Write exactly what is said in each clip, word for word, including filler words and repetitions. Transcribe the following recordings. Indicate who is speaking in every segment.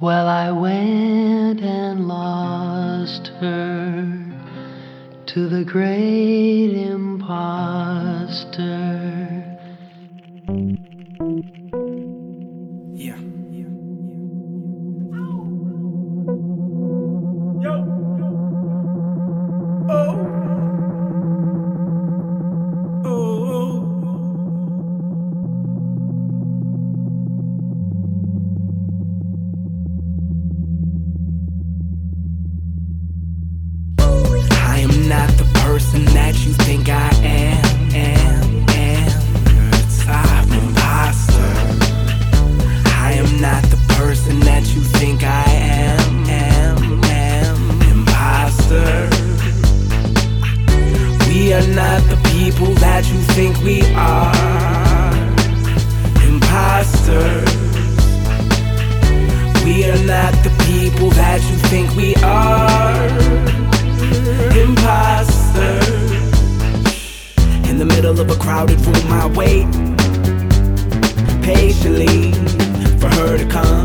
Speaker 1: Well, I went and lost her to the great imposter.
Speaker 2: Yeah. Yo. Oh. Oh. I am not the person that you think I am, am, am. I'm an imposter. I am not the person that you think I am, am, am. Imposter. We are not the people that you think we are. Imposters. We are not the people that you think we are. Imposters. In the middle of a crowded room I wait patiently for her to come,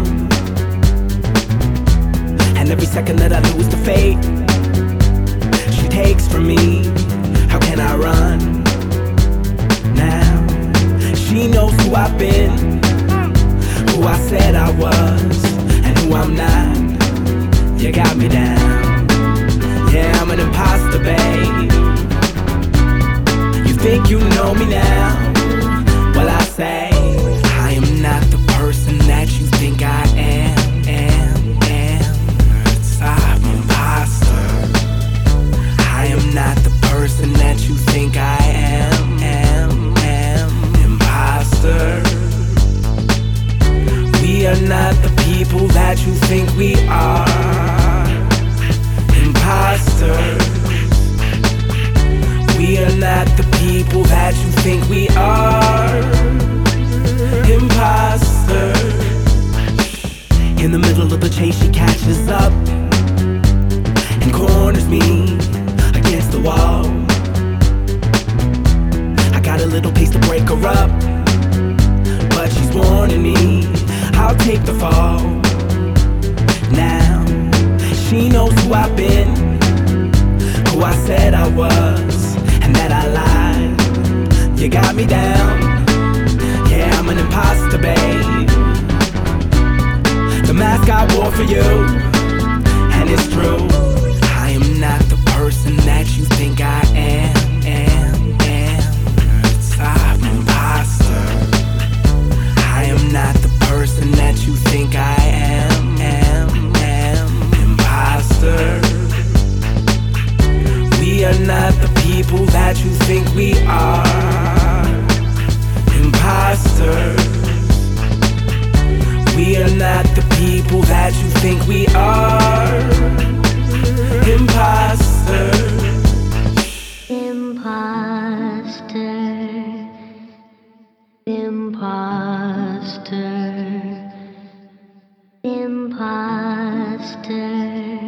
Speaker 2: and every second that I lose to fate she takes from me. How can I run now? She knows who I've been, who I said I was, and who I'm not. You got me down. Yeah, I'm an imposter, babe. You think you know me now? Well, I say I am not the person that you think I am, am, am. I'm an imposter. I am not the person that you think I am, am, am. Imposter. We are not the people that you think we are. Imposters. We are not the people that you think we are. Imposters. In the middle of the chase she catches up and corners me against the wall. I got a little piece to break her up, but she's warning me I'll take the fall. Now she knows who I've been, who I said I was, and that I lied. You got me down. Yeah, I'm an imposter, babe. The mask I wore for you, and it's true. I am not the person that you think I am, am, am. I'm an imposter. I am not the person that you think I am, am, am. Imposter. We are not the people that you think we are. Imposters. We are not the people that you think we are. Imposters.
Speaker 1: Imposter, imposter, imposter,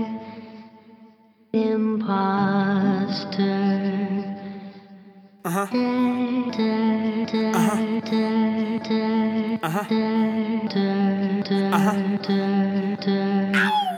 Speaker 1: imposter.
Speaker 2: Uh-huh.
Speaker 1: Uh-huh.
Speaker 2: Uh-huh. Uh-huh.